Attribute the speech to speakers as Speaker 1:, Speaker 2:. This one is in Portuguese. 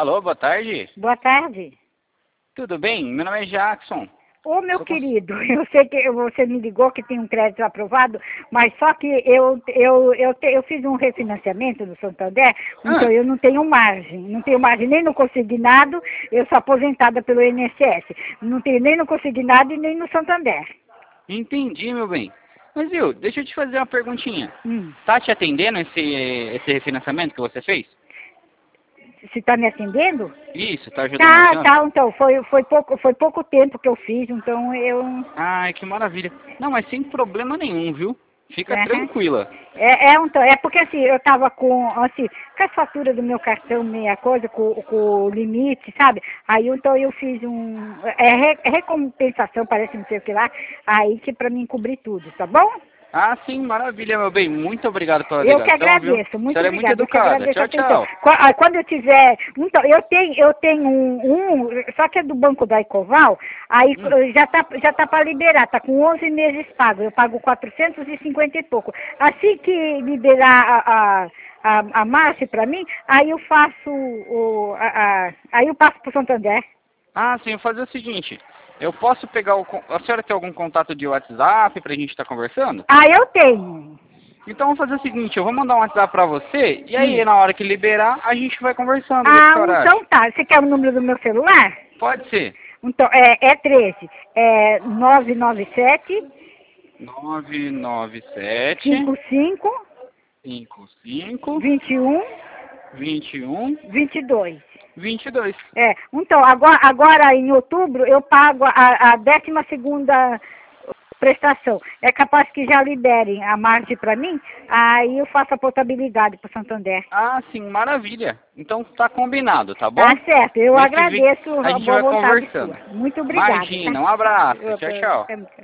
Speaker 1: Alô, boa tarde.
Speaker 2: Boa tarde.
Speaker 1: Tudo bem? Meu nome é Jackson.
Speaker 2: Ô, meu querido, eu sei que você me ligou que tem um crédito aprovado, mas só que eu fiz um refinanciamento no Santander, então eu não tenho margem. Não tenho margem nem no consignado, eu sou aposentada pelo INSS. Não tenho nem no consignado e nem no Santander.
Speaker 1: Entendi, meu bem. Mas viu, deixa eu te fazer uma perguntinha.
Speaker 2: Hum.
Speaker 1: Tá te atendendo esse refinanciamento que você fez?
Speaker 2: Você está me atendendo?
Speaker 1: Isso, tá ajudando a senhora?
Speaker 2: Tá, então, foi pouco tempo que eu fiz, então eu...
Speaker 1: Ai, que maravilha. Não, mas sem problema nenhum, viu? Fica
Speaker 2: Uhum.
Speaker 1: tranquila.
Speaker 2: É porque assim, eu tava com a fatura do meu cartão, meia coisa, com o limite, sabe? Aí então eu fiz recompensação, parece não sei o que lá, aí que pra mim cobrir tudo, tá bom?
Speaker 1: Ah, sim, maravilha, meu bem. Muito obrigado pela
Speaker 2: Eu que
Speaker 1: ligação, viu?
Speaker 2: agradeço, muito
Speaker 1: Você é muito
Speaker 2: obrigada. Eu que
Speaker 1: educada.
Speaker 2: agradeço a
Speaker 1: Tchau,
Speaker 2: atenção.
Speaker 1: tchau.
Speaker 2: Quando eu tiver. Então, eu tenho só que é do Banco da Ecoval, aí já tá para liberar, tá com 11 meses pago. Eu pago 450 e pouco. Assim que liberar a marcha para mim, aí eu faço aí eu passo para o Santander.
Speaker 1: Ah, sim, eu vou fazer o seguinte. Eu posso pegar a senhora tem algum contato de WhatsApp pra gente estar conversando?
Speaker 2: Ah, eu tenho.
Speaker 1: Então vamos fazer o seguinte, eu vou mandar um WhatsApp pra você, e aí na hora que liberar, a gente vai conversando, o que a senhora acha?
Speaker 2: Então tá. Você quer o número do meu celular?
Speaker 1: Pode ser.
Speaker 2: Então, é 13, 997
Speaker 1: 997
Speaker 2: 55
Speaker 1: 55
Speaker 2: 21
Speaker 1: 21
Speaker 2: 22.
Speaker 1: 22.
Speaker 2: Então, agora em outubro eu pago a 12ª prestação. É capaz que já liberem a margem para mim, aí eu faço a portabilidade para o Santander.
Speaker 1: Ah, sim, maravilha. Então tá combinado, tá bom?
Speaker 2: Tá certo, eu
Speaker 1: Mês que vem
Speaker 2: agradeço
Speaker 1: a
Speaker 2: a
Speaker 1: gente
Speaker 2: boa
Speaker 1: vai
Speaker 2: vontade
Speaker 1: conversando.
Speaker 2: sua. Muito obrigada.
Speaker 1: Imagina,
Speaker 2: Tá?
Speaker 1: um abraço. Tchau, tchau.